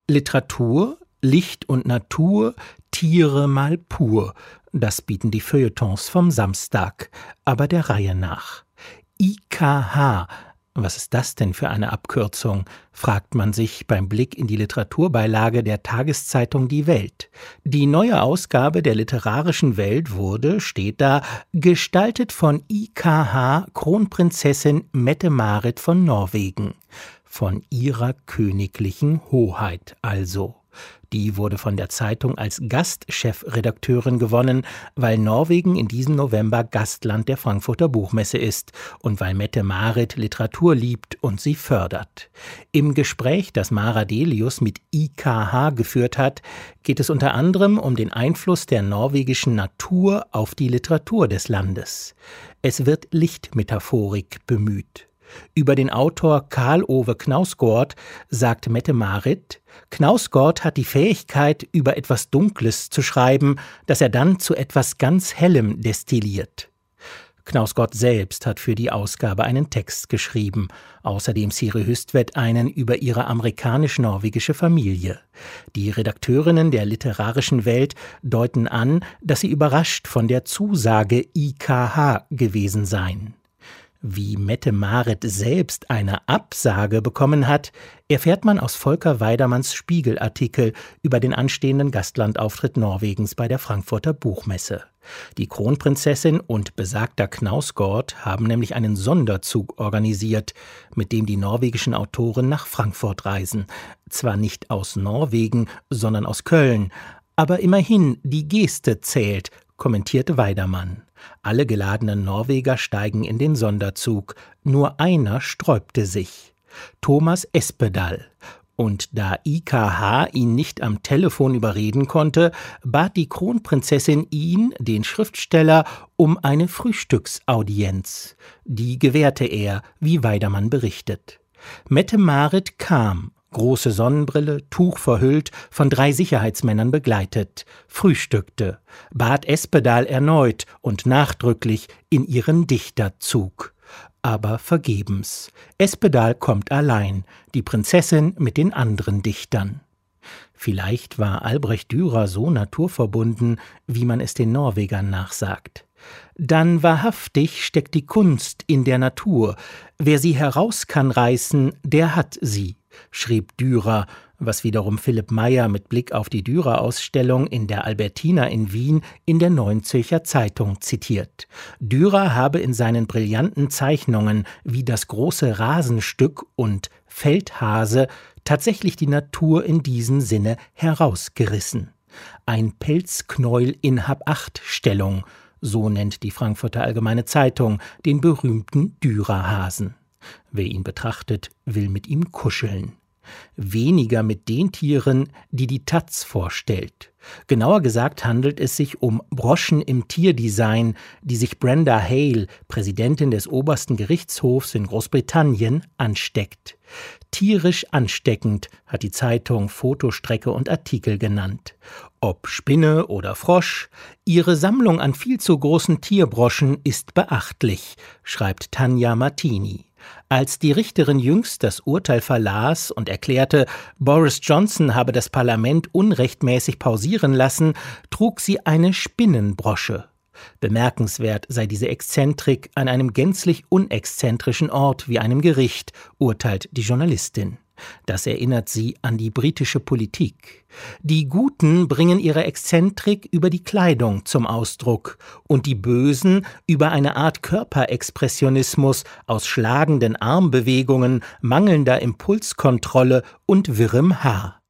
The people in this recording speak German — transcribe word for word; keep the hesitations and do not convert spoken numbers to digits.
Literatur, Licht und Natur, Tiere mal pur. Das bieten die Feuilletons vom Samstag, aber der Reihe nach. I K H, was ist das denn für eine Abkürzung, fragt man sich beim Blick in die Literaturbeilage der Tageszeitung Die Welt. Die neue Ausgabe der Literarischen Welt wurde, steht da, gestaltet von I K H Kronprinzessin Mette-Marit von Norwegen. Von ihrer königlichen Hoheit also. Die wurde von der Zeitung als Gastchefredakteurin gewonnen, weil Norwegen in diesem November Gastland der Frankfurter Buchmesse ist und weil Mette-Marit Literatur liebt und sie fördert. Im Gespräch, das Mara Delius mit I K H geführt hat, geht es unter anderem um den Einfluss der norwegischen Natur auf die Literatur des Landes. Es wird Lichtmetaphorik bemüht. Über den Autor Karl Ove Knausgård sagt Mette-Marit, Knausgård hat die Fähigkeit, über etwas Dunkles zu schreiben, das er dann zu etwas ganz Hellem destilliert. Knausgård selbst hat für die Ausgabe einen Text geschrieben, außerdem Siri Hüstvedt einen über ihre amerikanisch-norwegische Familie. Die Redakteurinnen der Literarischen Welt deuten an, dass sie überrascht von der Zusage I K H gewesen seien. Wie Mette-Marit selbst eine Absage bekommen hat, erfährt man aus Volker Weidermanns Spiegelartikel über den anstehenden Gastlandauftritt Norwegens bei der Frankfurter Buchmesse. Die Kronprinzessin und besagter Knausgård haben nämlich einen Sonderzug organisiert, mit dem die norwegischen Autoren nach Frankfurt reisen. Zwar nicht aus Norwegen, sondern aus Köln, aber immerhin die Geste zählt, kommentierte Weidermann. Alle geladenen Norweger steigen in den Sonderzug, nur einer sträubte sich. Thomas Espedal. Und da I K H ihn nicht am Telefon überreden konnte, bat die Kronprinzessin ihn, den Schriftsteller, um eine Frühstücksaudienz. Die gewährte er, wie Weidermann berichtet. Mette-Marit kam. Große Sonnenbrille, Tuch verhüllt, von drei Sicherheitsmännern begleitet, frühstückte, bat Espedal erneut und nachdrücklich in ihren Dichterzug. Aber vergebens. Espedal kommt allein, die Prinzessin mit den anderen Dichtern. Vielleicht war Albrecht Dürer so naturverbunden, wie man es den Norwegern nachsagt. Dann wahrhaftig steckt die Kunst in der Natur. Wer sie heraus kann reißen, der hat sie, schrieb Dürer, was wiederum Philipp Meyer mit Blick auf die Dürer-Ausstellung in der Albertina in Wien in der Neuen Zürcher Zeitung zitiert. Dürer habe in seinen brillanten Zeichnungen wie das große Rasenstück und Feldhase tatsächlich die Natur in diesem Sinne herausgerissen. Ein Pelzknäuel in Habachtstellung, so nennt die Frankfurter Allgemeine Zeitung den berühmten Dürerhasen. Wer ihn betrachtet, will mit ihm kuscheln. Weniger mit den Tieren, die die Taz vorstellt. Genauer gesagt handelt es sich um Broschen im Tierdesign, die sich Brenda Hale, Präsidentin des obersten Gerichtshofs in Großbritannien, ansteckt. Tierisch ansteckend hat die Zeitung Fotostrecke und Artikel genannt. Ob Spinne oder Frosch, ihre Sammlung an viel zu großen Tierbroschen ist beachtlich, schreibt Tanja Martini. Als die Richterin jüngst das Urteil verlas und erklärte, Boris Johnson habe das Parlament unrechtmäßig pausieren lassen, trug sie eine Spinnenbrosche. Bemerkenswert sei diese Exzentrik an einem gänzlich unexzentrischen Ort wie einem Gericht, urteilt die Journalistin. Das erinnert sie an die britische Politik. Die Guten bringen ihre Exzentrik über die Kleidung zum Ausdruck und die Bösen über eine Art Körperexpressionismus aus schlagenden Armbewegungen, mangelnder Impulskontrolle und wirrem Haar.